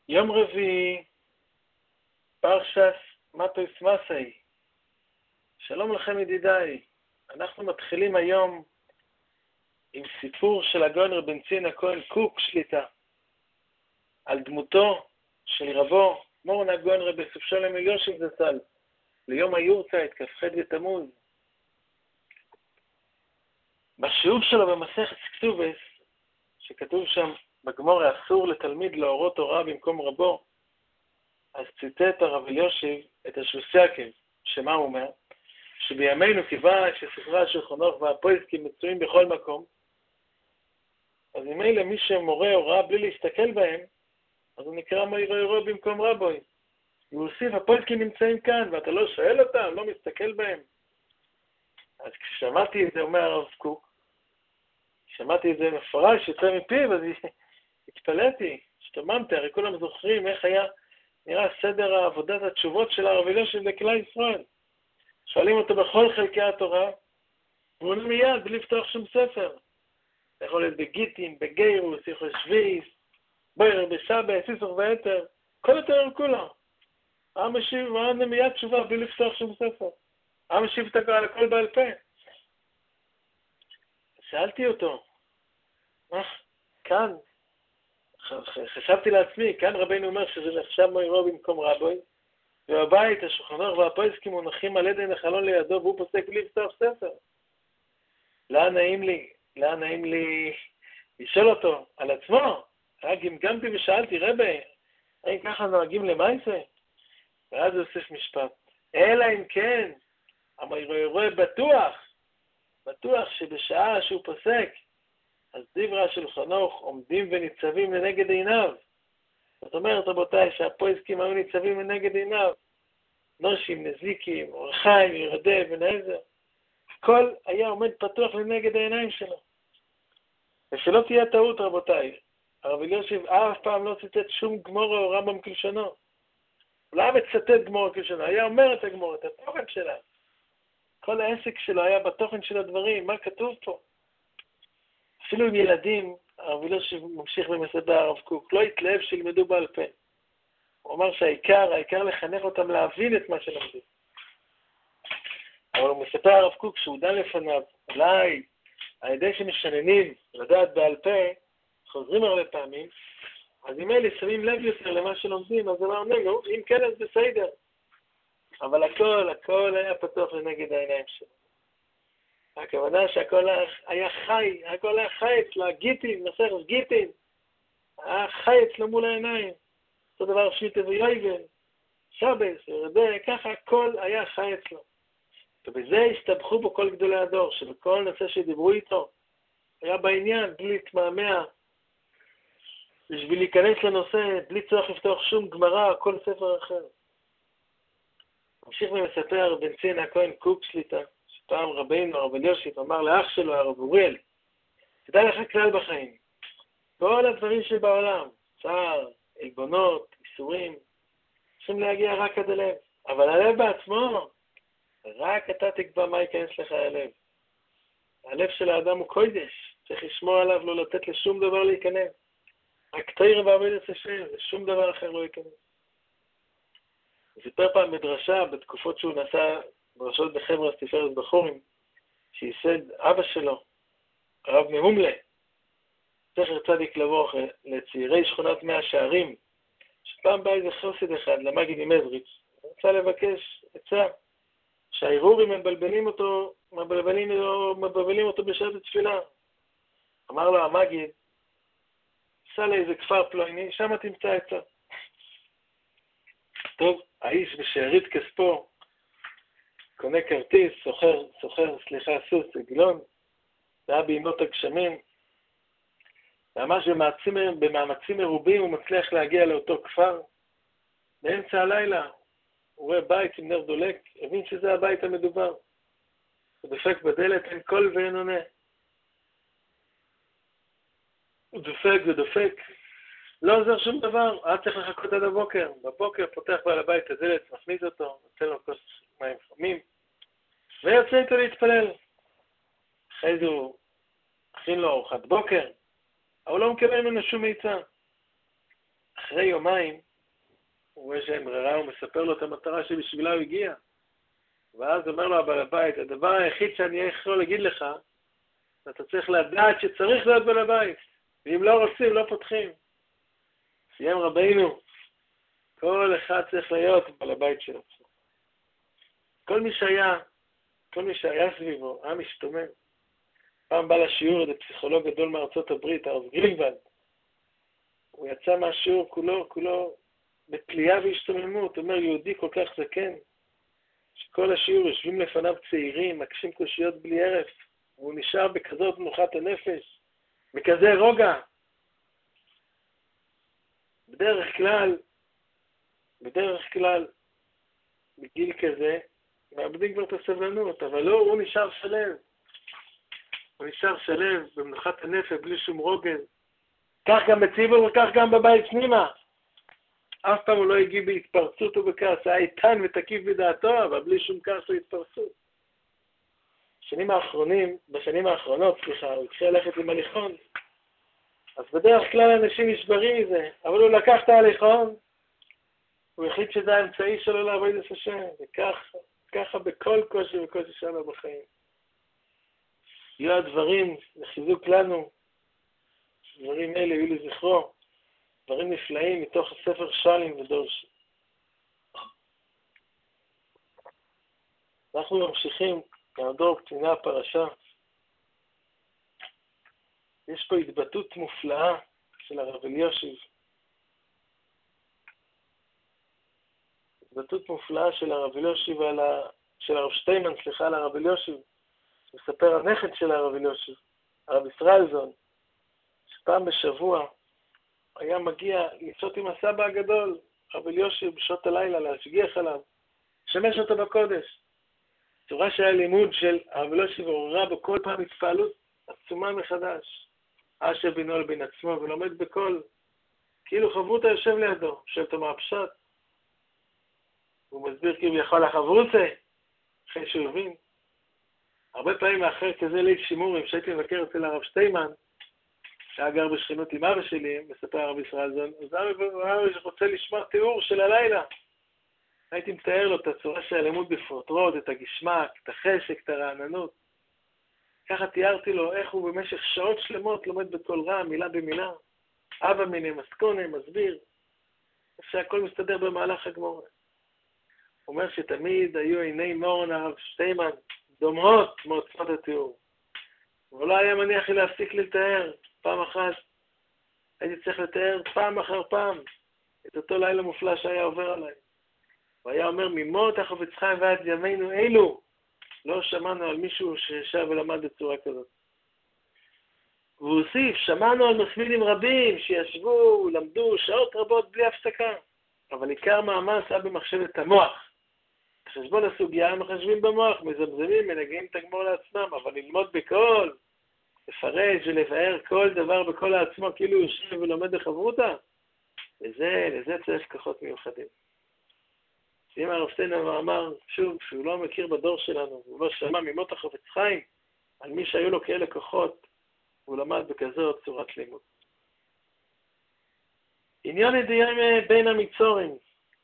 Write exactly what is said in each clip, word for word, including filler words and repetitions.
יום רביעי, פרשת מטוס מסעי. שלום לכם ידידיי. אנחנו מתחילים היום עם סיפור של הגאון רבן ציון הכהן קוק שליט"א, על דמותו של רבו מורן הגאון רבי יוסף שלום אלישיב זצ"ל, ליום היורצייט כ"ח בתמוז. בשיעור שלו במסכת כתובס, שכתוב שם בגמרא אסור לתלמיד להורות הוראה במקום רבו, אז ציטט הרב אלישיב את השלוש יעקב, שמה הוא אומר? שבימינו כיוון שספרי השולחן ערוך והפויסקים מצויים בכל מקום, אז ממילא מי שמורה הוראה בלי להסתכל בהם, אז הוא נקרא מוירו במקום רבוי. הוא הוסיף, הפויסקים נמצאים כאן, ואתה לא שואל אותם, לא מסתכל בהם. אז כששמעתי את זה, אומר הרב קוק, שמעתי את זה מפורש, יוצא מפיו, אז התפלאתי, השתוממתי, הרי כולם זוכרים איך היה נראה סדר העבודת התשובות של הרב אלישיב לכלל ישראל. שואלים אותו בכל חלקי התורה, והוא עונה מיד בלי לפתוח שום ספר. יכול להיות בגיטין, בגיירוס, יכול להיות שביעיס, בויר, בשבע, סיסוך ויתר, כל התורה כולה. העם משיב, הוא עונה מיד תשובה בלי לפתוח שום ספר. העם משיב את הכל בעל פה. שאלתי אותו, מה, כאן, חשבתי לעצמי, כאן רבינו אומר שזה נחשב מוירו במקום רבוי, ובבית השולחן ערוך והפויסקים מונחים על עדן החלון לידו, והוא פוסק בלי לפתוח ספר. לא נעים לי, לא נעים לי לשאול אותו על עצמו. רק גמגמתי ושאלתי, רבי, האם ככה נוהגים למעשה? ואז הוא הוסיף משפט, אלא אם כן, המוירו בטוח, בטוח שבשעה שהוא פוסק, אז דברי השולחן ערוך עומדים וניצבים לנגד עיניו. זאת אומרת, רבותיי, שהפויסקים היו ניצבים לנגד עיניו. נושים, נזיקים, אורחיים, ירדה, בן עזר. הכל היה עומד פתוח לנגד העיניים שלו. ושלא תהיה טעות, רבותיי. הרב אלישיב אף פעם לא ציטט שום גמרא או רמב"ם כלשונו. הוא לא היה מצטט גמרא כלשונו, היה אומר את הגמרא, את התוכן שלה. כל העסק שלו היה בתוכן של הדברים, מה כתוב פה. אפילו עם ילדים, הרב אלישיב ממשיך במסדר הרב קוק, לא התלהב שילמדו בעל פה. הוא אמר שהעיקר, העיקר לחנך אותם להבין את מה שלמדו. אבל הוא מספר הרב קוק שהוא דן לפניו, אולי על ידי שמשננים לדעת בעל פה, חוזרים הרבה פעמים, אז אם אלה שמים לב יותר למה שלומדים, אז הוא אומר, נו, אם כן אז בסדר. אבל הכל, הכל היה פתוח לנגד העיניים שלו. הכוונה שהכל היה חי, הכל היה חי אצלה, גיטין, מסכת גיטין, היה חי אצלו מול העיניים. אותו דבר שמיטה ויויבל, שבס, ירדה, ככה הכל היה חי אצלו. ובזה הסתבכו בו כל גדולי הדור, שבכל נושא שדיברו איתו, היה בעניין, בלי להתמהמה, בשביל להיכנס לנושא, בלי צורך לפתוח שום גמרא, כל ספר אחר. ממשיך ומספר רבן ציון הכהן קוק שליט"א, פעם רבינו, הרב אלישיב, אמר לאח שלו, הרב אוריאל, תדע לך כלל בחיים, כל הדברים שבעולם, צער, עלבונות, איסורים, צריכים להגיע רק עד הלב. אבל הלב בעצמו, רק אתה תקבע מה ייכנס לך הלב. הלב של האדם הוא קודש, צריך לשמור עליו, לא לתת לשום דבר להיכנס. רק תאיר ועבודת השם, ושום דבר אחר לא ייכנס. הוא סיפר פעם מדרשה, בתקופות שהוא נסע, דרשות בחבר'ה תפארת בחורים, שייסד אבא שלו, הרב מהומלה, זכר צדיק לברוך, לצעירי שכונת מאה שערים, שפעם בא איזה חסיד אחד, למגיד ממזריץ', רצה לבקש עצה, שהערעורים מבלבלים אותו, מבלבלים, מבלבלים אותו בשעת התפילה. אמר לו המגיד, סע לאיזה כפר פלויני, שם תמצא עצה. טוב, האיש בשארית כספו, קונה כרטיס, סוחר, סוחר, סליחה, סוס, עגלון, והיה בימות הגשמים, ממש במאמצים, במאמצים מרובים הוא מצליח להגיע לאותו כפר. באמצע הלילה הוא רואה בית עם נר דולק, הבין שזה הבית המדובר. הוא דופק בדלת, אין קול ואין עונה. הוא דופק ודופק, לא עוזר שום דבר, היה צריך לחכות עד הבוקר. בבוקר פותח בעל הבית את הדלת, מכניס אותו, נותן לו כוס מים חמים, ויוצא איתו להתפלל. אחרי זה הוא הכין לו ארוחת בוקר, אבל לא מקבל ממנו שום עצה. אחרי יומיים, הוא רואה שאין ברירה, הוא מספר לו את המטרה שבשבילה הוא הגיע. ואז אומר לו הבעל הבית, הדבר היחיד שאני יכול להגיד לך, אתה צריך לדעת שצריך להיות בעל הבית. ואם לא רוצים, לא פותחים. סיים רבינו, כל אחד צריך להיות בעל הבית של עצמו. כל מי שהיה, כל מי שהיה סביבו, היה משתומם. פעם בא לשיעור, איזה פסיכולוג גדול מארצות הברית, הרב גרינוולד. הוא יצא מהשיעור כולו, כולו בפליאה והשתוממות. הוא אומר, יהודי כל כך זקן, שכל השיעור יושבים לפניו צעירים, מקשים קושיות בלי ערף, והוא נשאר בכזאת מנוחת הנפש, בכזה רוגע. בדרך כלל, בדרך כלל, בגיל כזה, מאבדים כבר את הסבלנות, אבל לא, הוא נשאר שלב. הוא נשאר שלב במנוחת הנפש, בלי שום רוגז. כך גם בציבור וכך גם בבית פנימה. אף פעם הוא לא הגיב בהתפרצות ובכעס, היה איתן ותקיף בדעתו, אבל בלי שום כעס או התפרצות. בשנים האחרונים, בשנים האחרונות, סליחה, הוא התחיל ללכת עם הליכון. אז בדרך כלל אנשים נשברים מזה, אבל הוא לקח את ההליכון, הוא החליט שזה האמצעי שלו לעבוד את השם, וככה, ככה בכל קושי וקושי שלנו בחיים. יהיו הדברים לחיזוק לנו, דברים אלה יהיו לזכרו, דברים נפלאים מתוך הספר שלים ודורשי. אנחנו ממשיכים לעדור קצינה הפרשה. יש פה התבטאות מופלאה של הרב אלישיב. התבטאות מופלאה של הרב אלישיב על ה... של הרב שטיימן, סליחה, על הרב אלישיב. מספר הנכד של הרב אלישיב, הרב ישראלזון, שפעם בשבוע היה מגיע לצאות עם הסבא הגדול, הרב אלישיב, בשעות הלילה, להשגיח עליו, שמש אותו בקודש. צורה שהיה לימוד של הרב אלישיב עוררה בו כל פעם התפעלות עצומה מחדש. אשר בינו על בין עצמו ולומד בכל, כאילו חברותא יושב לידו, שואל אותו מה הפשט. הוא מסביר כאילו יכול החברותא, אחרי שהוא הבין. הרבה פעמים מאחר כזה ליל שימורים, שהייתי מבקר אצל הרב שטיימן, שהיה גר בשכנות עם אבא שלי, מספר הרב ישראלזון, אז אבא רוצה לשמוע תיאור של הלילה. הייתי מתאר לו את הצורה של הלימוד בפרוטרוט, את הגשמק, את החשק, את הרעננות. ככה תיארתי לו איך הוא במשך שעות שלמות לומד בכל רע, מילה במילה. אבא מיני, מסקונה, מסביר. איך שהכל מסתדר במהלך הגמורה. הוא אומר שתמיד היו עיני מורן הרב שטיימן דומות מעוצמת התיאור. אבל לא היה מניח לי להפסיק לתאר. פעם אחת הייתי צריך לתאר פעם אחר פעם את אותו לילה מופלא שהיה עובר עליי. הוא היה אומר, ממות החפץ חיים ועד ימינו אלו, לא שמענו על מישהו שישב ולמד בצורה כזאת. והוא הוסיף, שמענו על מסמידים רבים שישבו, למדו שעות רבות בלי הפסקה, אבל עיקר מאמץ היה במחשבת המוח. חשבון הסוגיה הם מחשבים במוח, מזמזמים, מנגעים את הגמור לעצמם, אבל ללמוד בכל, לפרש ולבאר כל דבר בכל העצמו, כאילו יושב ולומד בחברותא, לזה, לזה צריך כוחות מיוחדים. אם הרב שטיינמן אמר, שוב, שהוא לא מכיר בדור שלנו, הוא לא שמע ממות החפץ חיים, על מי שהיו לו כאלה כוחות, הוא למד בכזאת צורת לימוד. עניון ידיעה בין המצורים.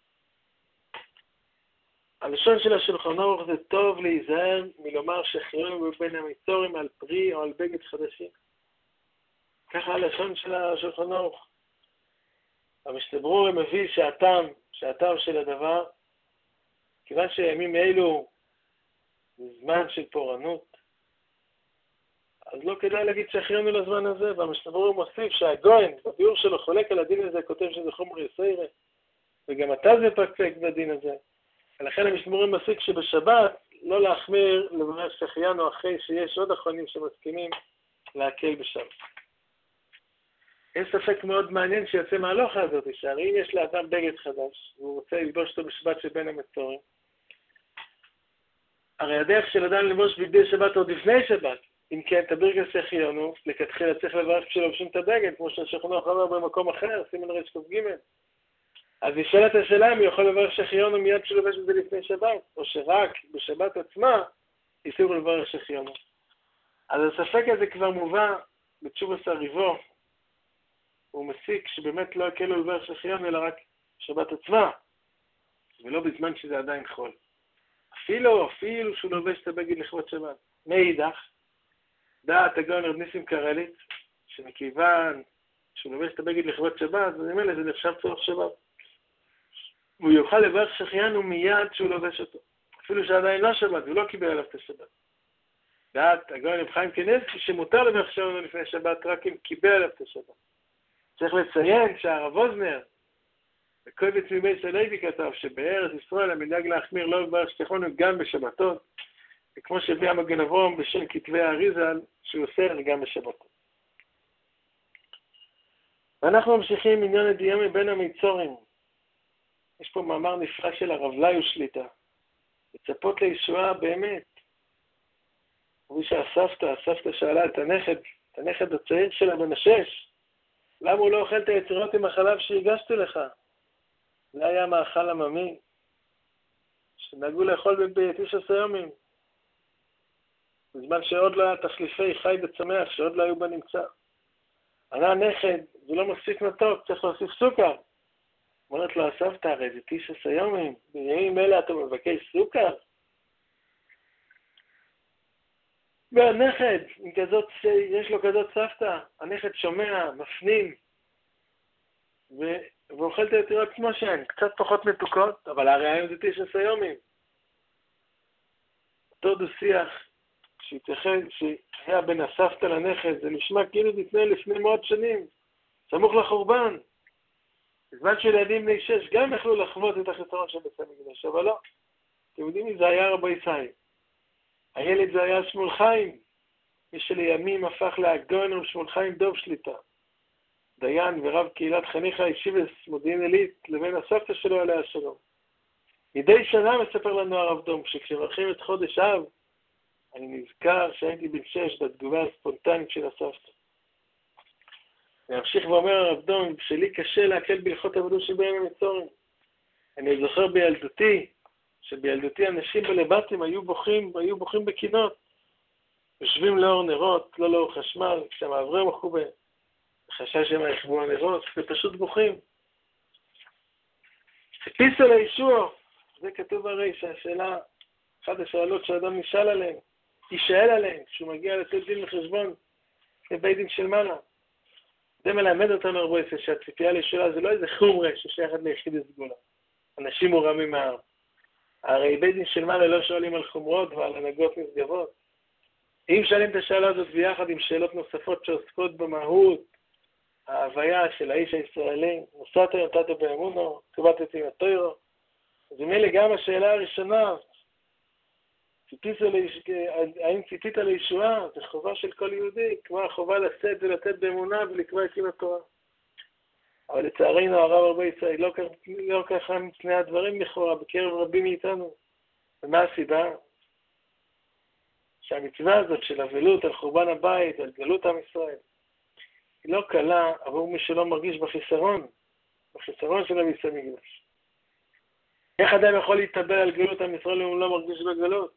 הלשון של השולחן ערוך זה טוב להיזהר מלומר שחררנו בין המצורים על פרי או על בגד חדשים. ככה הלשון של השולחן ערוך. המשתברור מביא שהטעם, שהטעם של הדבר, כיוון שימים אלו זמן של פורענות, אז לא כדאי להגיד שהחיינו לזמן הזה, והמשתברור מוסיף שהגוין, בביאור שלו חולק על הדין הזה, כותב שזה חומר יסיירה, וגם אתה זה פקפק בדין הזה. ולכן המשתברור מסיק שבשבת לא להחמיר לברך שהחיינו אחרי שיש עוד אחרונים שמסכימים להקל בשבת. אין ספק מאוד מעניין שיוצא מהלוכה הזאת, שהרי אם יש לאדם בגד חדש, והוא רוצה ללבוש אותו בשבת שבין המצורים, הרי הדרך של אדם ללבוש בגדי שבת עוד לפני שבת, אם כן, תברכת שהחיינו, לכתחילה צריך לברך כשלובשים את הבגד, כמו שהשולחן ערוך אומר במקום אחר, סימן ר' ק"ג. אז נשאלת השאלה אם הוא יכול לברך שהחיינו מיד כשלובש את זה לפני שבת, או שרק בשבת עצמה ייסור לברך שהחיינו. אז הספק הזה כבר מובא בתשובת הריבו, הוא מסיק שבאמת לא יקלו על ברך שחיין, אלא רק שבת עצמה, ולא בזמן שזה עדיין חול. אפילו, אפילו שהוא לובש את הבגד לכבוד שבת. מאידך, דעת הגאון רב ניסים קרליץ, שמכיוון שהוא לובש את הבגד לכבוד שבת, אז ממילא זה נחשב צורך שבת. הוא יוכל לברך שחיינו מיד שהוא לובש אותו. אפילו שעדיין לא שבת, הוא לא קיבל עליו את השבת. דעת הגאון רב חיים קניבסקי, שמותר לברך שחיינו לפני שבת, רק אם קיבל עליו את השבת. צריך לציין שהרב אוזנר, בקובץ מבית הלוי כתב שבארץ ישראל המנהג להחמיר לא לברך שחיינו גם בשבתות, וכמו שהביא המגן אברהם בשם כתבי האריז"ל, שהוא אוסר גם בשבתות. ואנחנו ממשיכים עניין הדייה מבין המיצורים. יש פה מאמר נפלא של הרב ליו שליטה. לצפות לישועה באמת. ומי שהסבתא, הסבתא שאלה את הנכד, את הנכד הצעיר שלה בן השש, למה הוא לא אוכל את היצירות עם החלב שהגשתי לך? זה היה מאכל עממי, שנהגו לאכול בתשעה יומים. בזמן שעוד לא היה תחליפי חי וצמח, שעוד לא היו בנמצא. ענה הנכד, זה לא מספיק מתוק, צריך להוסיף סוכר. אומרת לו הסבתא, הרי זה תשעה יומים, בימים אלה אתה מבקש סוכר? והנכד, כזאת, יש לו כזאת סבתא, הנכד שומע, מפנים, ו... ואוכל את היצירות כמו שהן, קצת פחות מתוקות, אבל הרי היום זה תשעה יומים. אותו דו שיח, שהתייחד, שהיה בין הסבתא לנכד, זה נשמע כאילו לפני לפני מאות שנים, סמוך לחורבן. בזמן שילדים בני שש גם יכלו לחוות את החיסרון של בית המקדש, אבל לא. אתם יודעים מי זה היה רבי ישראל? הילד זה היה שמואל חיים, מי שלימים הפך להגאון רב שמואל חיים דוב שליטה. דיין ורב קהילת חניכה ישיבס מודיעין עילית לבין הסבתא שלו עליה השלום. מדי שנה מספר לנו הרב דום, שכשמברכים את חודש אב, אני נזכר שהייתי בן שש בתגובה הספונטנית של הסבתא. להמשיך ואומר הרב דום, שלי קשה להקל בהלכות עבודו שבין המצורים. אני זוכר בילדותי, שבילדותי אנשים בלבטים היו בוכים, היו בוכים בקינות. יושבים לאור נרות, לא לאור חשמל, כשהמעברים מחובה. חשש שהם יחבו הנרות, ופשוט בוכים. ציפיסו לישוע, זה כתוב הרי שהשאלה, אחת השאלות שהאדם נשאל עליהן, יישאל עליהן, כשהוא מגיע לתת דין לחשבון, לבית דין של מעלה. זה מלמד אותנו הרבה יפה, שהציפייה לישועה זה לא איזה חומרה ששייכת ליחיד הסגולה. אנשים מורמים מהעם. הרי בית דין של מעלה לא שואלים על חומרות ועל הנהגות נשגבות. אם שואלים את השאלה הזאת ביחד עם שאלות נוספות שעוסקות במהות, ההוויה של האיש הישראלי, נוסעת נתת באמונו, קבעת עם התוירו, אז ממילא גם השאלה הראשונה, האם ציפית לישועה, זה חובה של כל יהודי, כמו החובה לשאת ולתת באמונה ולקבוע את עם התורה. אבל לצערנו הרב הרבה ישראל, לא, לא ככה מפני הדברים לכאורה בקרב רבים מאיתנו. ומה הסיבה? שהמצווה הזאת של אבלות על חורבן הבית, על גלות עם ישראל, היא לא קלה עבור מי שלא מרגיש בחיסרון, בחיסרון של בית המקדש. איך אדם יכול להתאבל על גלות עם ישראל אם הוא לא מרגיש בגלות?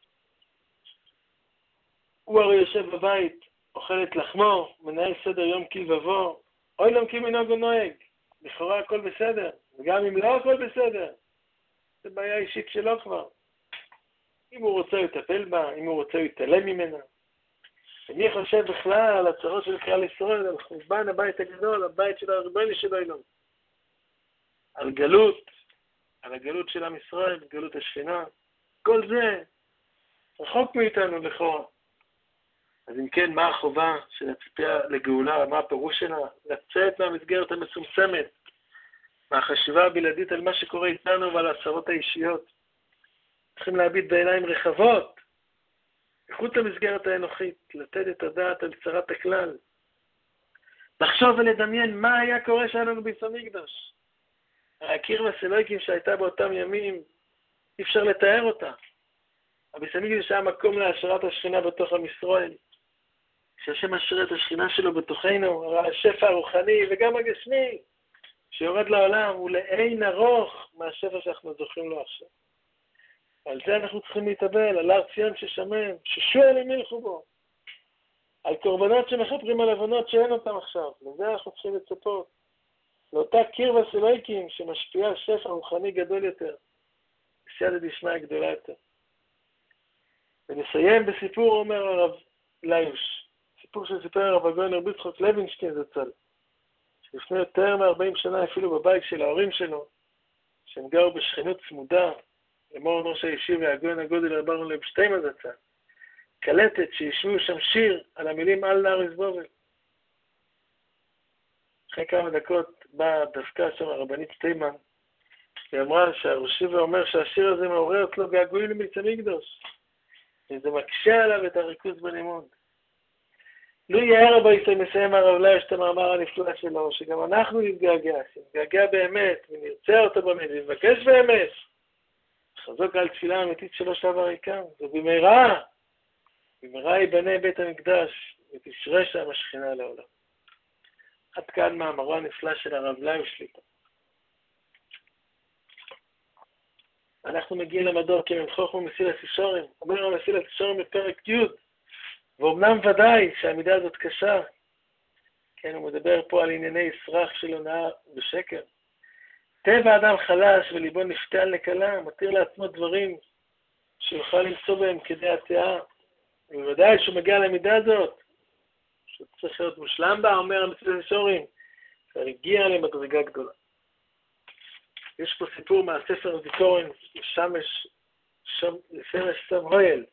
הוא הרי יושב בבית, אוכל את לחמו, מנהל סדר יום כלבבו, אוי לא כי מנהוג ונוהג, לכאורה הכל בסדר, וגם אם לא הכל בסדר, זה בעיה אישית שלו כבר. אם הוא רוצה לטפל בה, אם הוא רוצה להתעלם ממנה. ומי חושב בכלל על הצרות של כלל ישראל, על חורבן הבית הגדול, הבית של הריבונו של עולם. על גלות, על הגלות של עם ישראל, גלות השכינה, כל זה רחוק מאיתנו לכאורה. אז אם כן, מה החובה של הציפייה לגאולה, מה הפירוש שלה? לצאת מהמסגרת המצומצמת, מהחשיבה הבלעדית על מה שקורה איתנו ועל הצרות האישיות. צריכים להביט בעיניים רחבות, מחוץ למסגרת האנוכית, לתת את הדעת על צרת הכלל. לחשוב ולדמיין מה היה קורה שלנו בבית המקדש. הקרבה סלויקים שהייתה באותם ימים, אי אפשר לתאר אותה. בבית המקדש היה מקום להשארת השכינה בתוך עם ישראל. כשהשם משרה את השכינה שלו בתוכנו, השפע הרוחני וגם הגשמי, שיורד לעולם, הוא לאין ארוך מהשפע שאנחנו זוכים לו עכשיו. על זה אנחנו צריכים להתאבל, על הר ציון ששמם, ששואל הם ילכו בו. על קורבנות שמחפרים על לבנות שאין אותם עכשיו. לזה אנחנו צריכים לצפות. לאותה קרבה סלויקים שמשפיעה שפע רוחני גדול יותר. בסייעתא דשמיא גדולה יותר. ונסיים בסיפור, אומר הרב ליוש. סיפור שסיפר הרב הגאון רבי יצחק לוינשטיין זצ"ל. שלפני יותר מ-ארבעים שנה אפילו בבית של ההורים שלו, שהם גרו בשכנות צמודה, למור ראש הישיבה הגאון הגודל רב אהרון לייב שטיינמן זצ"ל. קלטת שישמיעו שם שיר על המילים על נהר איזבובל. אחרי כמה דקות באה דווקא שם הרבנית שטיינמן, היא אמרה שהראשיבה אומר שהשיר הזה מעורר אצלו געגועים למיץ המקדוש, וזה מקשה עליו את הריכוז בלימוד. לו יאר הבייסי מסיים הרב ליוש את המאמר הנפלא שלו, שגם אנחנו נתגעגע, שנתגעגע באמת, ונרצה אותו באמת, ונבקש באמת, חזוק על תפילה אמיתית שלו שב הריקם, ובמהרה, במהרה ייבנה בית המקדש, ותשרה שם השכינה לעולם. עד כאן מאמרו הנפלא של הרב ליוש שליט"א. אנחנו מגיעים למדור כמלכוך ומסילת ישרים. אומר על מסילת ישרים בפרק י', ואומנם ודאי שהעמידה הזאת קשה, כן, הוא מדבר פה על ענייני סרח של הונאה ושקר. טבע אדם חלש וליבו נפתל נקלה, מתיר לעצמו דברים שיוכל למצוא בהם כדי התיאה. ובוודאי שהוא מגיע לעמידה הזאת, שהוא צריך להיות מושלם בה, אומר על מסילת ישרים, כבר הגיע למדרגה גדולה. יש פה סיפור מהספר הזיכרון, שמש, שמש סם הויל.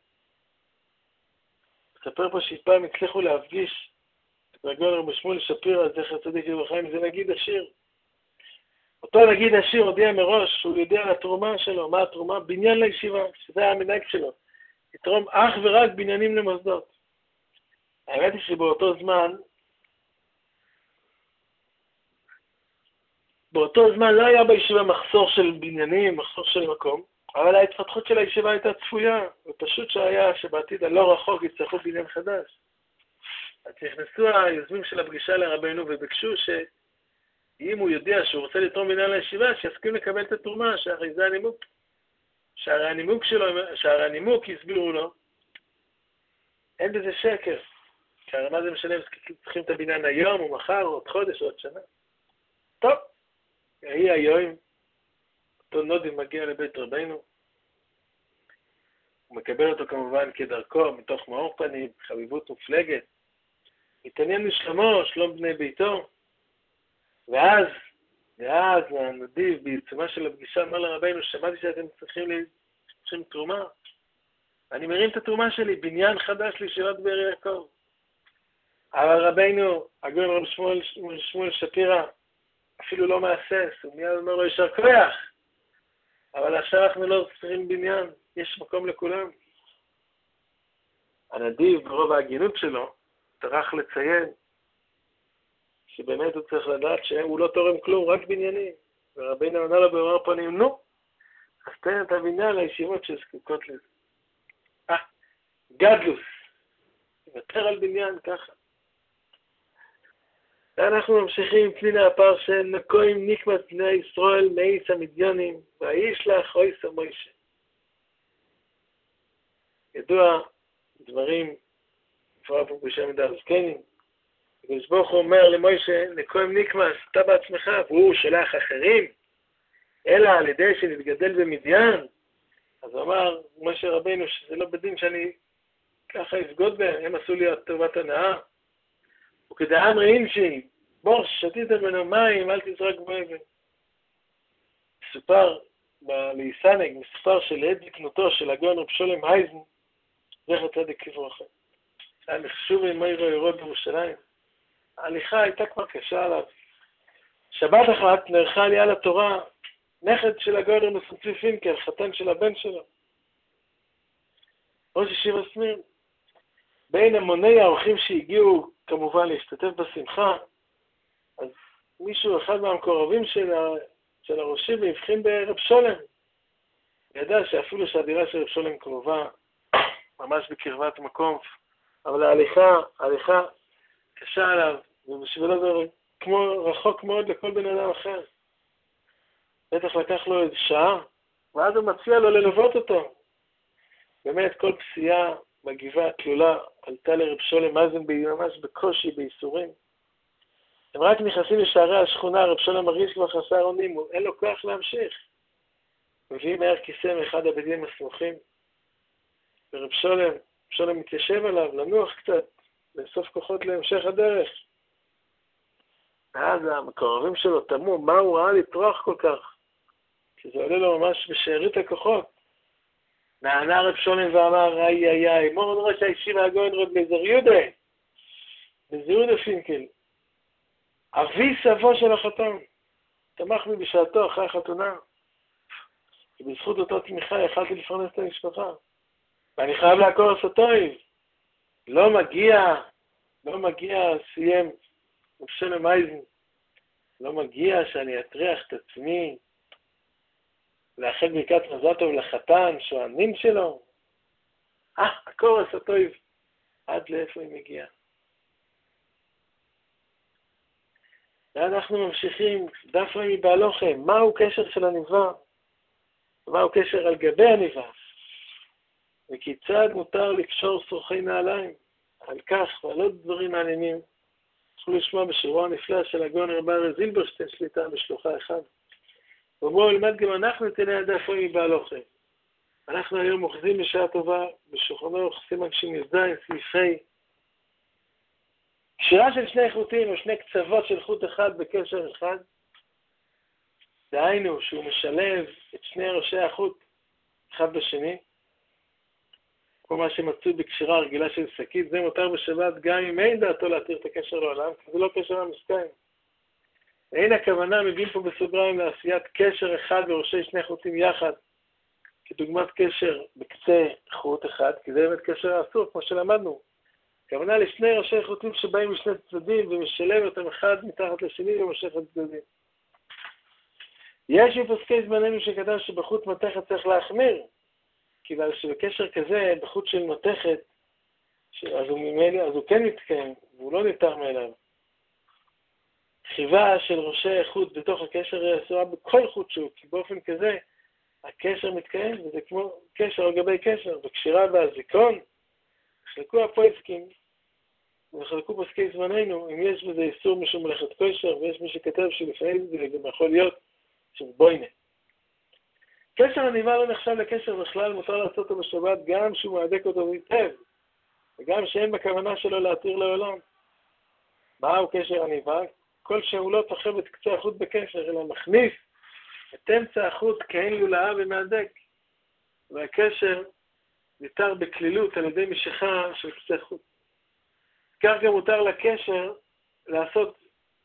מספר פה שפעם הצליחו להפגיש את הגאון רבי שמואל שפירא, זכר צדיק לברכה, זה נגיד השיר. אותו נגיד השיר הודיע מראש, שהוא יודע על התרומה שלו, מה התרומה? בניין לישיבה, שזה היה המנהג שלו. יתרום אך ורק בניינים למוסדות. האמת היא שבאותו זמן, באותו זמן לא היה בישיבה מחסור של בניינים, מחסור של מקום, אבל ההתפתחות של הישיבה הייתה צפויה, ופשוט שהיה שבעתיד הלא רחוק יצטרכו בניין חדש. אז נכנסו היוזמים של הפגישה לרבנו וביקשו שאם הוא יודע שהוא רוצה לתרום בניין לישיבה, שיסכים לקבל את התרומה, שהרי זה הנימוק. שהרי הנימוק שלו, שהרי הנימוק הסבירו לו, אין בזה שקר. כי הרי מה זה משנה, צריכים את הבניין היום או מחר או עוד חודש או עוד שנה. טוב. יהי היום, אותו נודים מגיע לבית רבנו, הוא מקבל אותו כמובן כדרכו, מתוך מאור פנים, חביבות מופלגת, מתעניין לשלומו, שלום בני ביתו, ואז, ואז הנדיב בעיצומה של הפגישה אמר לרבנו, שמעתי שאתם צריכים, לי, צריכים תרומה, אני מרים את התרומה שלי, בניין חדש לישיבת באר יעקב. אבל רבנו, הגאון רב שמואל, שמואל שפירא, אפילו לא מהסס, הוא מיד אומר לו ישר כוח, אבל עכשיו אנחנו לא צריכים בניין, יש מקום לכולם. הנדיב ברוב ההגינות שלו, טרח לציין שבאמת הוא צריך לדעת שהוא לא תורם כלום, רק בניינים. ורבינו עונה לו במאמר פנים, נו, אז תן את הבניין לישיבות שזקוקות לזה. אה, גדלוס, יותר על בניין ככה. ואנחנו ממשיכים עם פנינה הפרשה, נקוים נקמת בני ישראל מאיס המדיונים, וישלח אויס מוישה. ידוע דברים, כבר פה בשם מדע זקנים, הקדוש ברוך הוא אומר למוישה, נקוים נקמת, אתה בעצמך, והוא שלח אחרים, אלא על ידי שנתגדל במדיין. אז הוא אמר, משה רבינו, שזה לא בדין שאני ככה אסגוד בהם, הם עשו לי טובת הנאה. וכדאם ראים שהיא, בור שתית ממנו מים, אל תזרק בו אבן. מסופר ליסנג, מסופר שלעת זקנותו של הגאון רב שולם הייזן, זכר צדיק לברכה. היה נחשוב עם מאיר הירוד בירושלים. ההליכה הייתה כבר קשה עליו. שבת אחת נערכה עלייה לתורה, נכד של הגאון רב צבי פינקל, חתן של הבן שלו. ראש ישיבה סמיר. בין המוני האורחים שהגיעו כמובן להשתתף בשמחה, אז מישהו, אחד מהמקורבים של, ה... של הראשים, והבחין ברב שולם. ידע שאפילו שהדירה של רב שולם קרובה, ממש בקרבת מקום, אבל ההליכה, ההליכה קשה עליו, ובשבילו זה כמו רחוק מאוד לכל בן אדם אחר. בטח לקח לו איזו שעה, ואז הוא מציע לו ללוות אותו. באמת כל פסיעה, בגבעה התלולה, עלתה לרב שולם אייזן ממש בקושי, בייסורים. הם רק נכנסים לשערי השכונה, רב שולם מרגיש כבר חסר אונים, אין לו כוח להמשיך. מביאים מהר כיסא מאחד הבדים הסמוכים, ורב שולם, רב שולם מתיישב עליו, לנוח קצת, לאסוף כוחות להמשך הדרך. ואז המקורבים שלו תמו, מה הוא ראה לטרוח כל כך? כי זה עולה לו ממש בשארית הכוחות. נענה רב שולם ואמר, איי איי איי, מורן ראש הישיבה הגויין רב בזר יהודה, בזר יהודה פינקל, אבי סבו של החתן, תמך בי בשעתו אחרי החתונה, ובזכות אותו תמיכה יכלתי לפרנס את המשפחה, ואני חייב לעקור הסטויב, לא מגיע, לא מגיע, סיים, רב שולם אייזן, לא מגיע שאני אטריח את עצמי, לאחל ברכת מזל טוב לחתן, שהוא הנין שלו. אה, הקורס הטוב. עד לאיפה היא מגיעה. ואנחנו ממשיכים, דף רמי בהלוכם, מהו קשר של הניבה? מהו קשר על גבי הניבה? וכיצד מותר לקשור שרוכי נעליים? על כך, ועל עוד דברים מעניינים, תוכלו לשמוע בשירו הנפלא של הגאון רבי אריה זילברשטיין, שליטה בשלוחה אחד. ובואו נלמד גם אנחנו את עיני הדף רמי בהלוכם. אנחנו היום אוחזים בשעה טובה, בשולחנו סימן שמזדין, סעיפי. קשירה של שני חוטים או שני קצוות של חוט אחד בקשר אחד, דהיינו שהוא משלב את שני ראשי החוט אחד בשני, כמו מה שמצוי בקשירה הרגילה של שקית, זה מותר בשבת גם אם אין דעתו להתיר את הקשר לעולם, כי זה לא קשר המסכיים. אין הכוונה, מביאים פה בסוגריים לעשיית קשר אחד בראשי שני חוטים יחד, כדוגמת קשר בקצה חוט אחד, כי זה באמת קשר האסור, כמו שלמדנו. הכוונה לשני ראשי חוטים שבאים משני צדדים ומשלב אותם אחד מתחת לשני ומשך הצדדים. יש בפסקי זמננו שכתב שבחוט מתכת צריך להחמיר, כיוון שבקשר כזה, בחוט של מתכת, אז הוא, ממילא, אז הוא כן מתקיים, והוא לא ניתר מאליו. חיבה של ראשי חוט בתוך הקשר היא אסורה בכל חוט שהוא, כי באופן כזה הקשר מתקיים, וזה כמו קשר על גבי קשר. בקשירה והזיכרון, חלקו הפועסקים, וחלקו פסקי זמננו, אם יש בזה איסור משום מלאכת קשר, ויש מי שכתב שלפעמים זה גם יכול להיות שבוינה. קשר הניבה לא נחשב לקשר בכלל, מותר לעשות אותו בשבת, גם שהוא מעדק אותו היטב, וגם שאין בכוונה שלו להתיר לעולם. מהו קשר הניבה? כל שהוא לא תוחב את קצה החוט בקשר, אלא מכניס את אמצע החוט כאין לולאה ומעדק, והקשר ניתר בכלילות על ידי משיכה של קצה חוט. כך גם מותר לקשר לעשות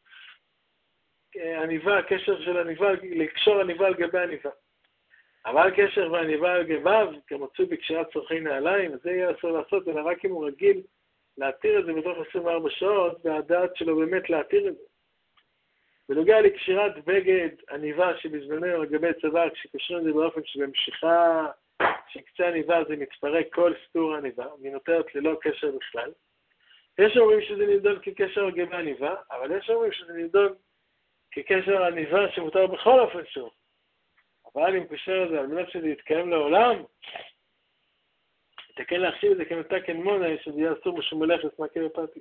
הניבה, הקשר של הניבה, לקשור הניבה על גבי הניבה. אבל קשר והניבה על גביו, כמצוי בקשירת צורכי נעליים, זה יהיה אסור לעשות, אלא רק אם הוא רגיל להתיר את זה בתוך עשרים וארבע שעות, והדעת שלו באמת להתיר את זה. בנוגע לקשירת בגד הניבה שבזמנו על גבי צוואר, כשקשרים את זה באופן שבמשיכה שקצה הניבה זה מתפרק כל סטור הניבה, ונותרת ללא קשר בכלל. יש אומרים שזה נידון כקשר על גבי הניבה, אבל יש אומרים שזה נידון כקשר הניבה שמותר בכל אופן שוב. אבל אם קשר את זה על מנת שזה יתקיים לעולם, תקן להחשיב את זה כמתקן מונה, שזה יהיה אסור משום מלאכת מעקב הפטיש.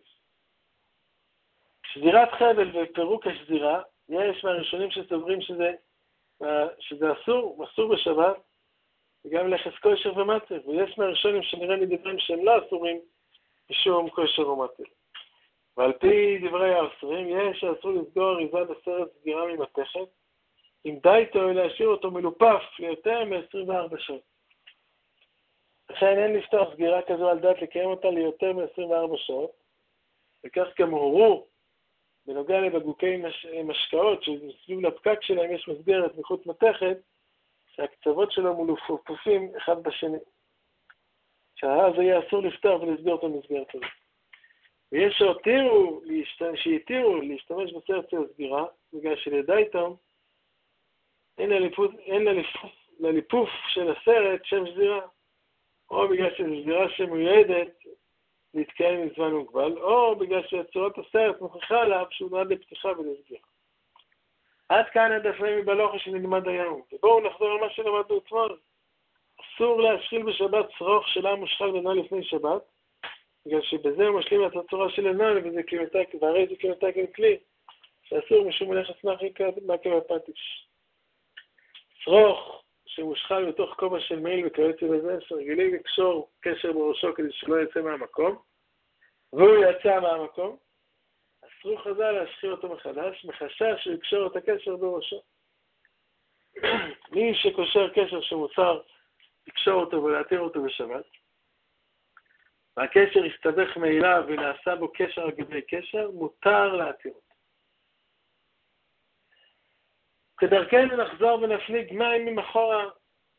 שזירת חבל ופירוק השזירה, יש מהראשונים שסוברים שזה, שזה אסור, אסור בשבת, וגם לחס כושר ומטר, ויש מהראשונים שנראה לי דברים שהם לא אסורים בשום כושר ומטר. ועל פי דברי האסורים, יש שאסור לסגור אריזה בסרט סגירה ממתכת, אם די טוב להשאיר אותו מלופף ליותר מ-עשרים וארבע שעות. לכן אין לפתוח סגירה כזו על דעת לקיים אותה ליותר מ-עשרים וארבע שעות, וכך גם הורו, בנוגע לבקבוקי מש... משקאות, שסביב לפקק שלהם יש מסגרת מחוץ מתכת, שהקצוות שלו מלופפים אחד בשני. שהאז יהיה אסור לפתוח ולסגור את המסגרת הזאת. ויש שהותירו, להשת... שהתירו להשתמש בסרט של הסגירה, בגלל שלידי איתם, אין לליפוף, אין לליפוף, לליפוף של הסרט שם שזירה, או בגלל שזו שזירה שמיועדת להתקיים מזמן מוגבל, או בגלל שצורת הסרט מוכיחה עליו שהוא נועד לפתיחה ולסגירה. עד כאן הדף רמי בהלוכה שנלמד היום, ובואו נחזור על מה שלמדנו אתמול. אסור להשחיל בשבת צרוך שלה מושחל בנועל לפני שבת, בגלל שבזה הוא משלים את הצורה של הנועל, וזה כמתק, והרי זה כמתק עם כלי, שאסור משום מלאכת נחי מקם הפטיש. צרוך שמושחל בתוך כובע של מעיל וכיוצא בזה, שרגילים לקשור קשר בראשו כדי שלא יצא מהמקום, והוא יצא מהמקום, אסור חז"ל להשחיל אותו מחדש, מחשש שהוא יקשור את הקשר בראשו. מי שקושר קשר שמוצר, יקשור אותו ולהתיר אותו בשבת, והקשר יסתבך מעילה ונעשה בו קשר על גבי קשר, מותר להתיר אותו. כדרכנו נחזור ונפליג מים ממחורה,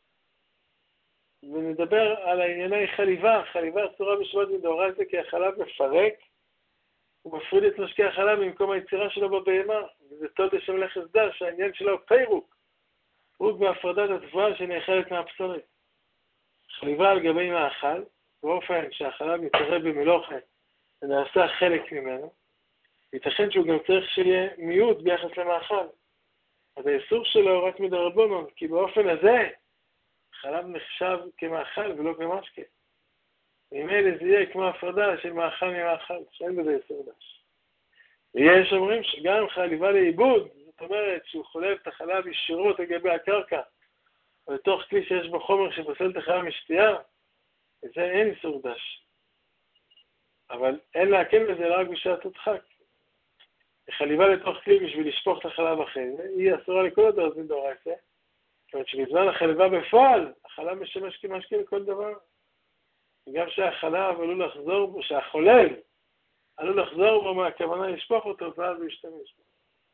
ונדבר על הענייני חליבה. חליבה אסורה בשבת מדאורייתא כי החלב מפרק, הוא מפריד את משקי החלב במקום היצירה שלו בבהמה, וזה תודה של מלאכת חסדה, שהעניין שלו הוא פירוק, פירוק בהפרדת התבואה שנאכלת מהבשרית. חליבה על גבי מאכל, באופן שהחלב מתערב במלוכה ונעשה חלק ממנו, ייתכן שהוא גם צריך שיהיה מיעוט ביחס למאכל. אז האיסור שלו רק מדרבנן, כי באופן הזה חלב נחשב כמאכל ולא כמשקה. ממילא זה יהיה כמו הפרדה של מאכל ממאכל, שאין בזה איסור דש. ויש אומרים שגם חליבה לאיבוד, זאת אומרת שהוא חולב את החלב ישירות לגבי הקרקע, בתוך כלי שיש בו חומר שפוסל את החלב משתייה, וזה אין איסור דש. אבל אין להקל בזה רק בשעת הדחק. חליבה לתוך כלי בשביל לשפוך את החלב אחרי זה, היא אסורה לכל הדרז מדאורייתא. זאת אומרת שבזמן החליבה בפועל, החלב משמש כמשקה לכל דבר. וגם שהחלב עלול לחזור בו, שהחולל עלול לחזור בו מהכוונה לשפוך אותו, ואז להשתמש בו.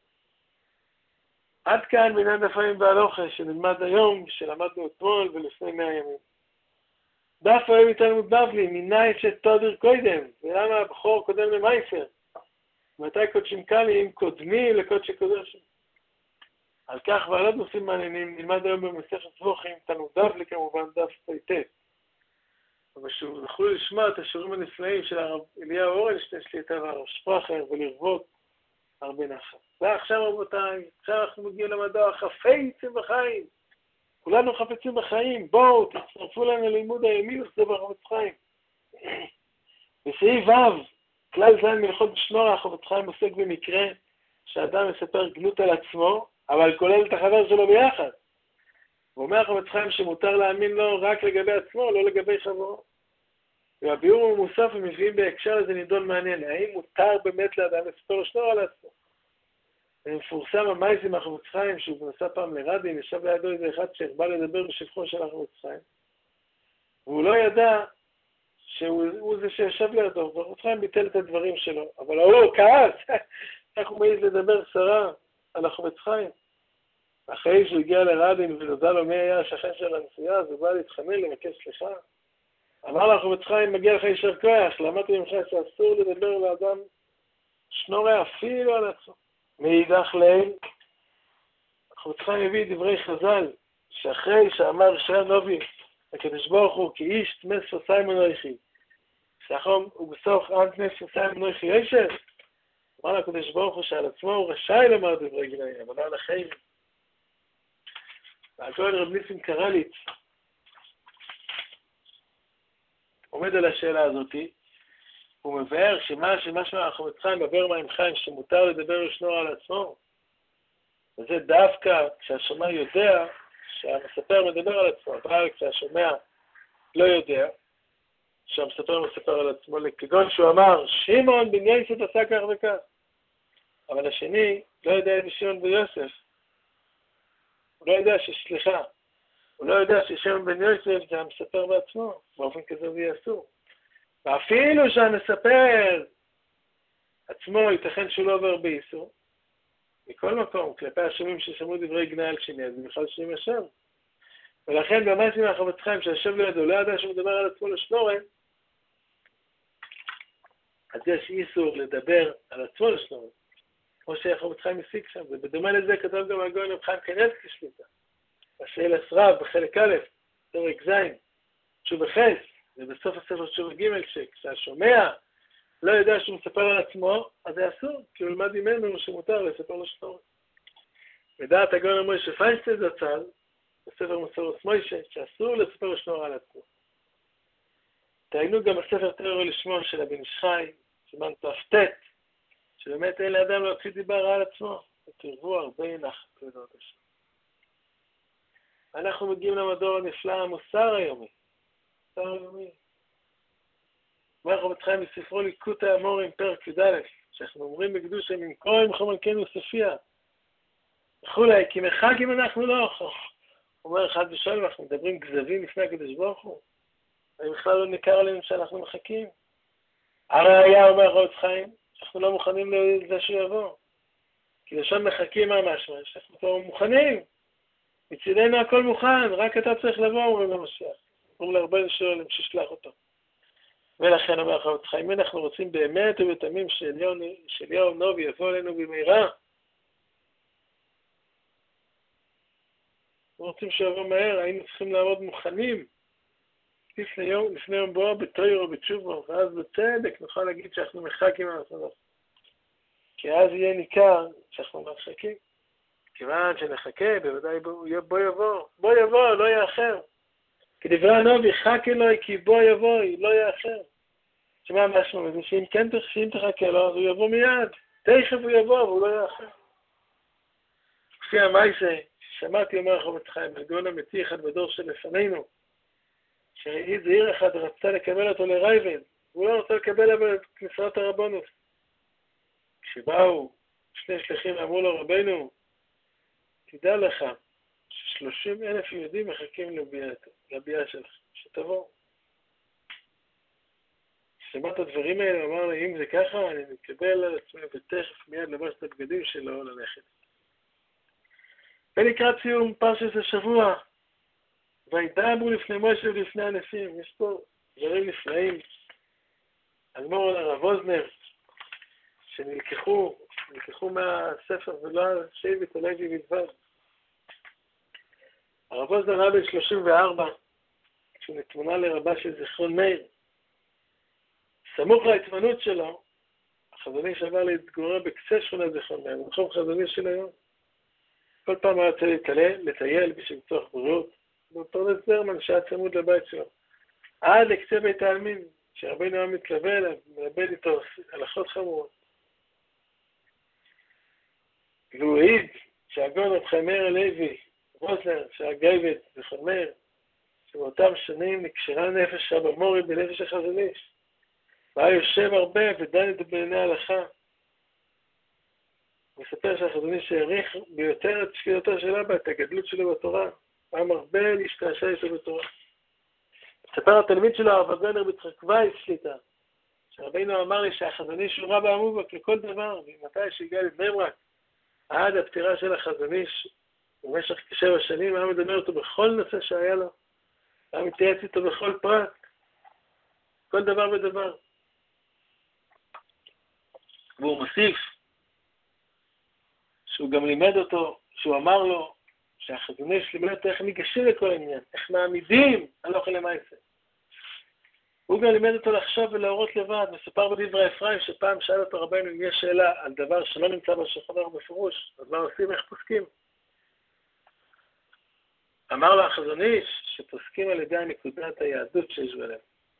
עד כאן בעניין דף היומי בהלוכה שנלמד היום, שלמדנו אתמול ולפני מאה ימים. דף היומי תלמוד בבלי, מניין שתודר קודם, ולמה הבחור קודם למייסר? מתי קודשים קלים קודמי לקודשי קודשים? על כך ועל עוד נושאים מעניינים, נלמד היום במסכת סבוכים, תלמוד בבלי כמובן, דף פ"ט. וזכו לשמוע את השיעורים הנפלאים של הרב אליהו אורנשטיין שליטה והרב שפרכר ולרוות הרבה נחת. ועכשיו רבותיי, עכשיו אנחנו מגיעים למדוע חפצים בחיים. כולנו חפצים בחיים, בואו תצטרפו לנו ללימוד היומי לחזור בחפץ חיים. בסעיף ו' כלל זין מלכות בשנורה, החפץ חיים עוסק במקרה שאדם מספר גנות על עצמו, אבל כולל את החבר שלו ביחד. הוא אומר החפץ חיים שמותר להאמין לו רק לגבי עצמו, לא לגבי חברו. והביאור המוסף ומביאים בהקשר לזה נידון מעניין, האם מותר באמת לאדם לספר לשנור על עצמו? ומפורסם המייסי מהחפץ חיים, שהוא נסע פעם לרדין, ישב לידו איזה אחד שבא לדבר בשבחו של החפץ חיים. והוא לא ידע שהוא זה שישב לידו, והחפץ חיים ביטל את הדברים שלו. אבל הוא כעס, איך הוא מעיז לדבר שרה על החפץ חיים? אחרי שהוא הגיע לרדין ונודע לו מי היה השכן של הנסיעה, אז הוא בא להתחנן לבקש סליחה. אמר לה החפץ חיים, מגיע לך יישר כוח, למדתי ממך שאסור לדבר לאדם שנורה אפילו על עצמו. מאידך ליל, החפץ חיים הביא דברי חז"ל, שאחרי שאמר ישעיה נביא, הקדוש ברוך הוא כי איש תמס פסי מנויכי, שאחום ובסוף אנט תמס פסי מנויכי ישר, אמר לה הקדוש ברוך הוא שעל עצמו הוא רשאי לומר דברי גנאי, אבל על החיים. והכהן רב ניסים קרליץ עומד על השאלה הזאתי, הוא מבאר שמה שמשהו החפץ חיים בבר מים חיים שמותר לדבר לשנור על עצמו, וזה דווקא כשהשומע יודע שהמספר מדבר על עצמו, אבל כשהשומע לא יודע שהמספר מספר על עצמו, כגון שהוא אמר שמעון בן יוסף עשה כך וכך, אבל השני לא יודע איזה שמעון בן יוסף, הוא לא יודע שסליחה, הוא לא יודע ששמעון בן יוסף זה המספר בעצמו, באופן כזה זה יהיה אסור. ואפילו שהמספר עצמו ייתכן שהוא לא עובר באיסור, מכל מקום, כלפי השומעים ששמעו דברי גנאי על שני, אז בכלל שני משם. ולכן במעשים מהחפץ חיים שישב לידו, לא ידע שהוא מדבר על עצמו לשנורן, אז יש איסור לדבר על עצמו לשנורן, כמו שהחפץ חיים הסיק שם, ובדומה לזה כתב גם הגאון רב חיים קניבסקי שליטה, בשאלת רב בחלק א', פרק ז', תשובה ח', ובסוף הספר תשובה ג', כשהשומע לא יודע שהוא מספר על עצמו, אז זה אסור, כי הוא למד ממנו שמותר לספר לשנורן. לדעת הגאון משה פיינשטיין זצ"ל, בספר מסורת מוישה, שאסור לספר לשמור על עצמו. תעיינו גם בספר תורה לשמו של הבן איש חי, סימן ת"ט, שבאמת אין לאדם להוציא דיבר על עצמו, ותרבו הרבה נחת בעזרת השם. אנחנו מגיעים למדור הנפלא, המוסר היומי. מוסר היומי. אומר רבי חיים בספרו ליקוטי האמוראים פרק י"א, שאנחנו אומרים בקדושה ממקור עם חומנקנו סופיה. וכולי, כי מחכים אנחנו לא אוכל. אומר אחד ושואל, אנחנו מדברים גזבים לפני הקדוש ברוך הוא. האם בכלל לא ניכר עלינו שאנחנו מחכים? הראיה אומר רבי חיים, אנחנו לא מוכנים לזה שהוא יבוא. כי לשון מחכים מה משמע, שאנחנו פה מוכנים. מצידנו הכל מוכן, רק אתה צריך לבוא, אומרים למשיח. אומרים להרבה שואלים שישלח אותו. ולכן אומר רבי חיים, אם אנחנו רוצים באמת ובתמים שאליהו נובי יבוא אלינו במהרה, אנחנו רוצים שיבוא מהר, היינו צריכים לעמוד מוכנים לפני יום, לפני יום בואו בתויר או בתשובו, ואז בצדק נוכל להגיד שאנחנו מחכים מהרצונות. כי אז יהיה ניכר שאנחנו מחכים. כיוון שנחכה, בוודאי בוא, בוא יבוא, בוא יבוא, לא יאחר. כי דברי הנובי, חכה אלוהי, כי בוא יבוא, לא יאחר. שמה משמע מזה? שאם כן תחשים תחכה לו, אז הוא יבוא מיד. תכף הוא יבוא, והוא לא יאחר. כפי המייסה, שמעתי אומר רבי חיים, הגאון אמיתי אחד בדור שלפנינו, שאיזה עיר אחד רצה לקבל אותו לרייבן, והוא לא רצה לקבל אבל את כניסת הרבנות. כשבאו שני שליחים אמרו לו, רבינו, תדע לך ששלושים אלף יהודים מחכים לביאה שלך, שתבוא. שמעת הדברים האלה, אמר לי, אם זה ככה, אני מתקבל על עצמי ותכף מיד לבש את הבגדים שלו ללכת. ולקראת סיום פרשת השבוע, וידברו לפני משה ולפני הנשיאים. יש פה דברים נפלאים. אדמו"ר הרב אוזנר, שנלקחו, נלקחו מהספר ולא שבט הלוי בלבד. הרב אוזנר היה בן שלושים וארבע, כשהוא נתמנה לרבה של זיכרון מאיר. סמוך להתמנות שלו, החזון איש עבר להתגורר בקצה שכונת זיכרון מאיר, ברחוב חזון איש של היום. כל פעם היה יוצא להתעלל, לטייל בשביל צורך בריאות, בפרדס זרמן שהיה צמוד לבית שלו. עד לקצה בית העלמין, שרבינו היה מתלווה אליו, מלבד איתו הלכות חמורות. והוא העיד שהגאון רב חיים מאיר הלוי, רוזנר, שהיה גייבט זיכרון מאיר, שבאותם שנים נקשרה נפש רב המורי בנפש החזון איש. והיה יושב הרבה ודן את בעיני ההלכה. הוא מספר שהחזון איש העריך ביותר את תפילתו של אבא, את הגדלות שלו בתורה. הוא היה מרבה להשתעשע איתו בתורה. מספר התלמיד שלו, הרב גונר ביצחק וייס שליטה, שרבינו אמר לי שהחזון איש הוא רב המובהק לכל דבר, ומתי שהגיע לבני ברק, עד הפטירה של החזון איש, במשך כשבע שנים, היה מדבר אותו בכל נושא שהיה לו, היה מתייעץ איתו בכל פרט, כל דבר ודבר. והוא מוסיף, שהוא גם לימד אותו, שהוא אמר לו, שהחזון איש לימד אותו איך ניגשים לכל העניין, איך מעמידים על אוכל למעשה. הוא גם לימד אותו לחשוב ולהורות לבד. מסופר בדברי אפרים שפעם שאל אותו רבינו אם יש שאלה על דבר שלא נמצא בשולחן ערוך בפירוש, אז מה עושים, איך פוסקים? אמר לו החזון איש שפוסקים על ידי נקודת היהדות שיש בלב.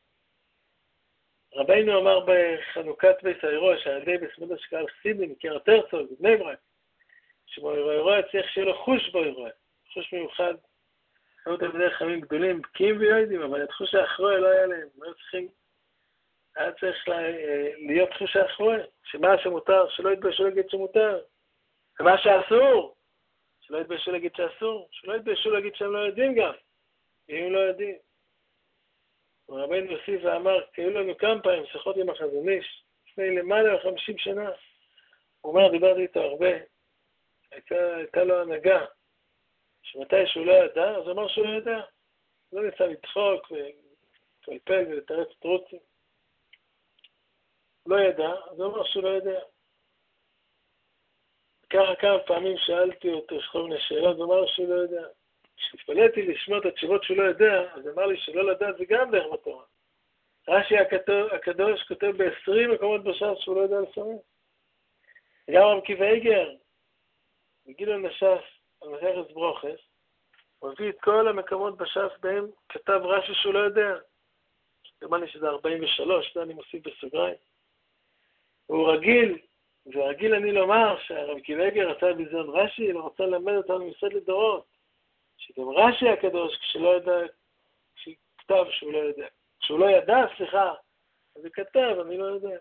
רבינו אמר בחנוכת בית האירוע שעל ידי בסמוד השקעה חסידים מקריית הרצוג בבני ברק, שבאירוע צריך שיהיה לו חוש באירוע, חוש מיוחד. היו תלמידי חכמים גדולים, בקיאים ויודעים, אבל את חוש האחרוי לא היה להם. היו צריכים, היה צריך לה, להיות חוש האחרוי, שמה שמותר, שלא יתביישו להגיד שמותר, ומה שאסור, שלא יתביישו להגיד שאסור, שלא יתביישו להגיד שהם לא יודעים גם, אם לא יודעים. ורבינו הוסיף ואמר, היו לנו כמה פעמים שיחות עם החזון איש, לפני למעלה מחמישים שנה. הוא אומר, דיברתי איתו הרבה, הייתה, הייתה לו הנהגה, שמתי שהוא לא ידע, אז הוא אמר שהוא לא ידע. לא ניסה לדחוק ולפלפל ולתרץ טרוצים. לא ידע, אז הוא אמר שהוא לא ידע. ככה כמה פעמים שאלתי אותו כל מיני שאלות, הוא אמר שהוא לא יודע. כשהתפלאתי לשמוע את התשובות שהוא לא יודע, אז אמר לי שלא לדעת זה גם דרך בתורה. רש"י הקדוש כותב ב-עשרים מקומות בש"ס שהוא לא יודע לפעמים. גם רב עקיבא איגר, בגילוי נש"ס, על מסכת ברוכס, הוא הביא את כל המקומות בש"ס בהם כתב רש"י שהוא לא יודע. דומני שזה ארבעים ושלוש, זה אני מוסיף בסוגריים. הוא רגיל, ורגיל אני לומר שהרב קילגר רצה בזיון רש"י, אלא רוצה ללמד אותנו מסד לדורות. שגם רש"י הקדוש, כשלא ידע, כשכתב שהוא לא יודע. כשהוא לא ידע, סליחה, אז הוא כתב, אני לא יודע.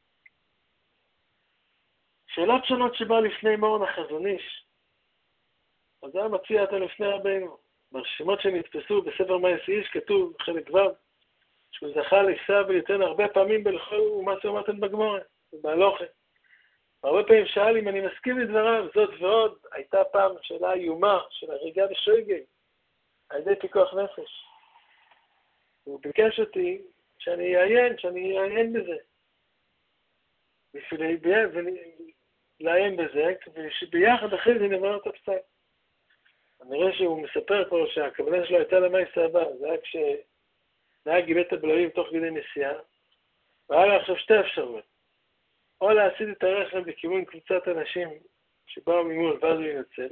שאלות שונות שבאו לפני מורן החזון איש. אז זה מציע אותה לפני רבינו. ברשימות שנתפסו בספר מייס איש כתוב, חלק ו', שהוא זכה לישא וליתן הרבה פעמים בלכל ומה שאומרתם בגמורה, בהלוכה. הרבה פעמים שאל אם אני מסכים לדבריו, זאת ועוד, הייתה פעם שאלה איומה של הריגה ושויגי, על ידי פיקוח נפש. הוא ביקש אותי שאני אעיין, שאני אעיין בזה. בשביל לעיין בזה, ושביחד אחרי זה נברר את הפסק. אני רואה שהוא מספר פה שהכוונה שלו הייתה למייס הבא, זה היה כש... נהג גילה את הבלעים תוך כדי נסיעה, והיה לה עכשיו שתי אפשרויות. או להסיד את הרכב בכיוון קבוצת אנשים שבאו ממול ואז הוא ינצל,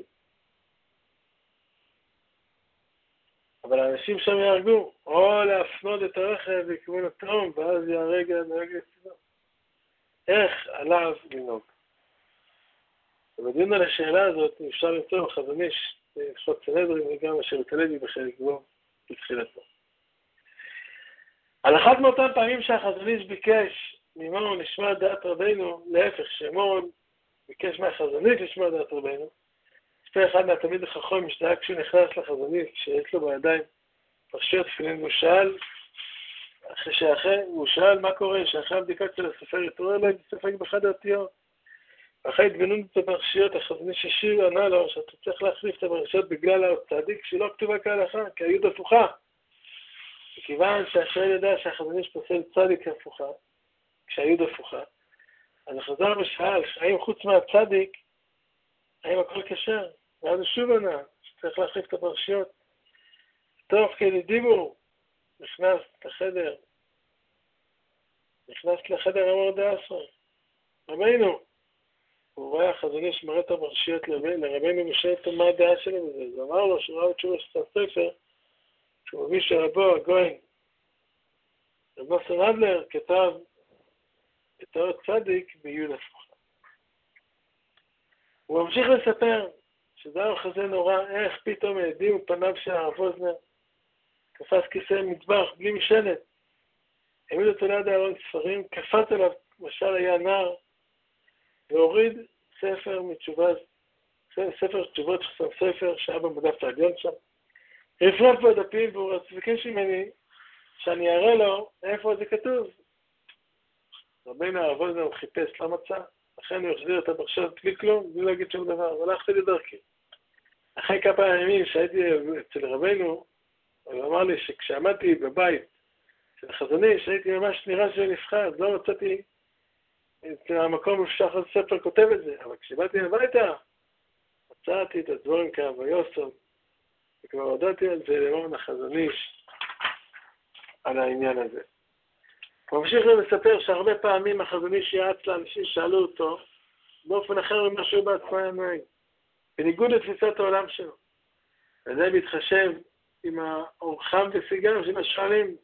אבל האנשים שם יהרגו, או להפנות את הרכב בכיוון התהום ואז יהרג הנהג לצידו. איך עליו לנהוג? ובדיון על השאלה הזאת אפשר למצוא בחזון איש, חוד סנהדרין וגם אשר התלוי בחלק בו בתחילתו. על אחת מאותן פעמים שהחזון איש ביקש ממורן לשמוע דעת רבינו, להפך שמורן ביקש מהחזון איש לשמוע דעת רבינו, ספר אחד מהתלמיד החכם משתאה כשהוא נכנס לחזון איש, כשיש לו בידיים פרשיות תפילין, והוא שאל, אחרי שאחרי, הוא שאל מה קורה, שאחרי הבדיקות של הספר יתעורר לו ספק באחד האותיות. ואחרי התבוננות בפרשיות, החזון איש השיר ענה לו שאתה צריך להחליף את הפרשיות בגלל הצדיק שהיא לא כתובה כהלכה, כי היוד הפוכה. וכיוון שהשואל ידע שהחזון איש פוסל צדיק הפוכה, כשהיוד הפוכה, אז החזר ושאל, האם חוץ מהצדיק, האם הכל כשר? ואז הוא שוב ענה, שצריך להחליף את הפרשיות. תוך כדי דיבור, נכנס לחדר, נכנס לחדר אמור דעשרה. רבינו, הוא רואה החזון איש מראה את הפרשיות לרבינו ושאל אותו מה הדעה שלו בזה. אז אמר לו שהוא ראה את תשובה של הספר, שהוא מביא שרבו, הגויין, רב נוסן אדלר, כתב את האות צדיק ביוד הפוכה. הוא ממשיך לספר שדבר חזה נורא, איך פתאום העדים פניו של הרב אוזנר, קפץ כיסא מטבח בלי משענת, העמיד אותו ליד הארון ספרים, קפץ עליו, משל היה נער, והוריד ספר מתשובה, ספר תשובות של ספר שהיה במדף העליון שם, רפרף בדפים והוא ביקש ממני שאני אראה לו איפה זה כתוב. רבינו הרב אוזנר הוא חיפש, לא מצא, לכן הוא החזיר את הפרשיות בלי כלום, בלי להגיד שום דבר, והלכתי לדרכי. אחרי כמה ימים שהייתי אצל רבינו, הוא אמר לי שכשעמדתי בבית של החזון איש, הייתי ממש נראה שאני נבחר, אז לא מצאתי את המקום שהחזון ספר כותב את זה, אבל כשבאתי הביתה, מצאתי את הדברים כהוויוסות, וכבר הודעתי על זה למורן החזון איש, על העניין הזה. הוא ממשיך לספר שהרבה פעמים החזון איש יעץ לאנשים שאלו אותו, באופן אחר ממה שהוא בעצמו הנוהג, בניגוד לתפיסת העולם שלו. וזה מתחשב עם האורחם וסיגם של השואלים.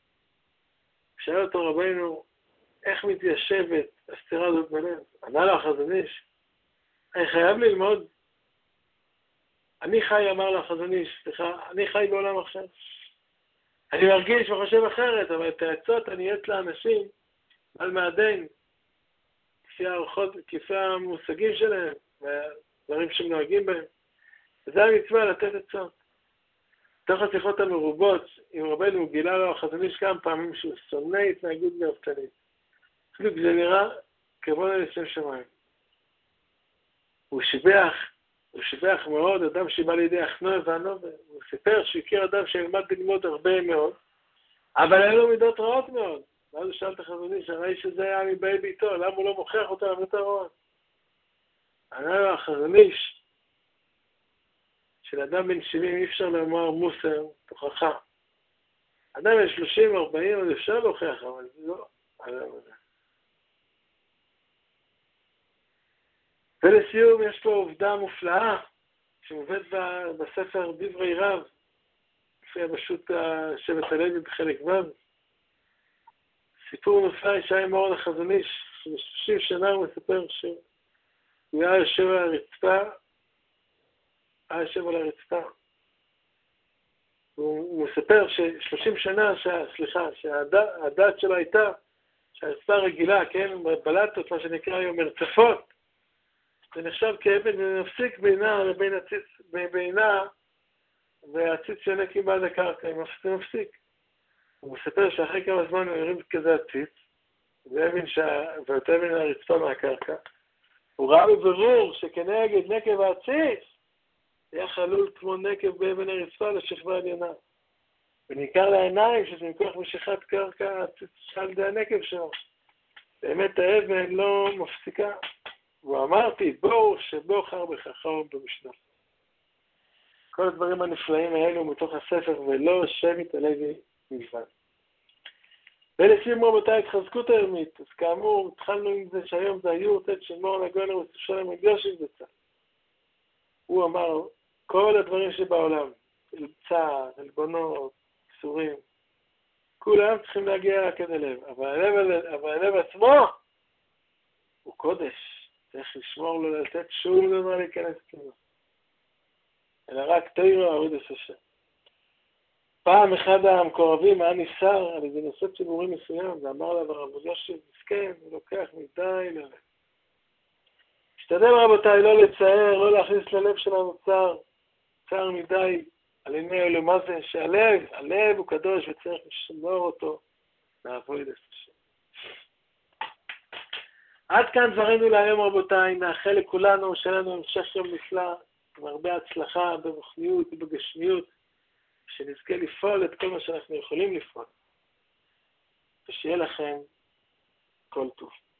שאל אותו רבינו, איך מתיישבת הסתירה הזאת בלב? ענה לו החזון איש, אני חייב ללמוד. אני חי, אמר לו החזון איש, סליחה, אני חי בעולם אחר. אני מרגיש וחושב אחרת, אבל את העצות אני אעץ לאנשים על מעדן, כפי הערכות, כפי המושגים שלהם, והדברים שהם נוהגים בהם. וזה המצווה לתת עצות. תוך השיחות המרובות, עם רבנו הוא גילה לו החזון איש כמה פעמים שהוא שונא התנהגות גאוותנית. אפילו זה נראה כבוד על לשם שמיים. הוא שיבח, הוא שיבח מאוד, אדם שבא לידי החנוע והנובה. הוא סיפר שהכיר אדם שילמד ללמוד הרבה מאוד, אבל היה לו מידות רעות מאוד. ואז הוא שאל את החזון איש, הרי שזה היה מבאי ביתו, למה הוא לא מוכיח אותו על מידות הרעות? ענה לו החזון איש, של אדם בן שבעים אי אפשר לומר מוסר תוכחה. אדם בן שלושים ארבעים אז אפשר להוכיח, אבל זה לא. ולסיום יש פה עובדה מופלאה, שמובאת בספר דברי רב, לפי הבשו"ת שבט הלוי בחלק ו', סיפור נפלא שהיה מאור החזון איש, שבשלושים שנה הוא מספר שהוא היה יושב על הרצפה, היה יושב על הרצפה. הוא מספר ששלושים שנה, סליחה, שהדת שלו הייתה, שהרצפה רגילה, כן, בלטות, מה שנקרא היום מרצפות, זה נחשב כאבן ונפסיק בינה לבין הציץ, בינה והציץ יונק עם בעד הקרקע, זה מפסיק. הוא מספר שאחרי כמה זמן הוא הרים כזה הציץ, ואבן ואותה אבן הרצפה מהקרקע, הוא ראה בבירור שכנגד נקב העציץ, היה חלול כמו נקב באבן הרצפה לשכבה עליונה. וניכר לעיניים שזה מכוח משיכת קרקע על ידי הנקב שלו. באמת האבן לא מפסיקה. ואמרתי, בואו שבוחר בחכם במשנה. כל הדברים הנפלאים האלו מתוך הספר, ולא שבט הלוי מלבד. ולסיום רבותיי, התחזקות היומית. אז כאמור, התחלנו עם זה שהיום זה היורט של מורן הגויינר ושושלם מגרשים בצד. הוא אמר, כל הדברים שבעולם, צער, עלבונות, קסורים, כולם צריכים להגיע רק עד הלב. אבל הלב, אבל הלב עצמו הוא קודש. צריך לשמור לו לתת שום דבר להיכנס פנימה. אלא רק תוירו אהוד השם. פעם אחד המקורבים היה ניסר על איזה נושא ציבורי מסוים, ואמר לה ברב יושב, מסכן, הוא לוקח מדי ללב. השתדל רבותיי לא לצייר, לא להכניס ללב שלנו צער, צער מדי על עיני אלו, מה זה? שהלב, הלב הוא קדוש וצריך לשמור אותו, לעבוד את השם. עד כאן דברינו להיום רבותיי, נאחל לכולנו שלנו המשך יום נפלא, עם הרבה הצלחה ברוחניות ובגשמיות, שנזכה לפעול את כל מה שאנחנו יכולים לפעול, ושיהיה לכם כל טוב.